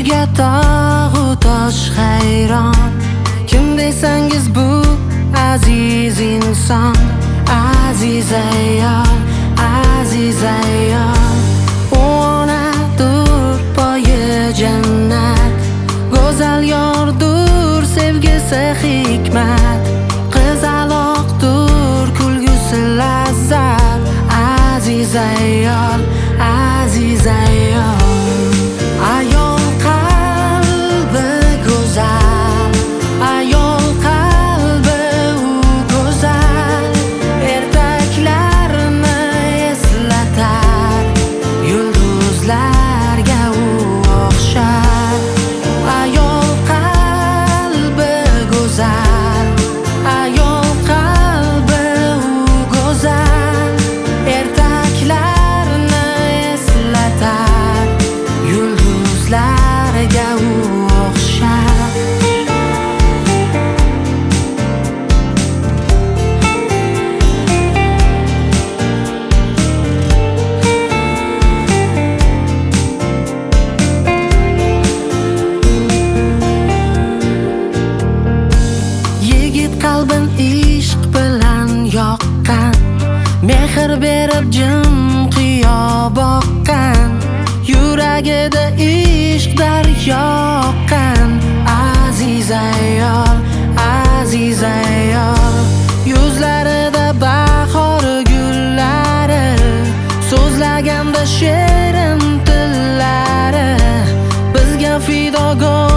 Ko'ziga tog'u tosh hayron. Kim desangiz bu aziz inson, aziz ayol, aziz ayol. U onadur poyi jannat, go'zal yordur sevgisi hikmat. Qizaloqdur kulgusi lazzat, aziz ayol, aziz ayol. Ayol qalbi go'zal, ayol qalbi u go'zal. Ertaklarni eslatar, yulduzlarga u o'xshar. Ayol qalbi go'zal, ayol qalbi u go'zal. Ertaklarni eslatar, yulduzlarga u o'xshar. Yigit qalbin ishq bilan yoqqan, mehr berib jim qiyo boqqan. Yuragida ishq daryo oqqan, aziz ayol, aziz ayol. Yuzlarida bahor gullari, so'zlaganda shirin tillari. Bizga fidogo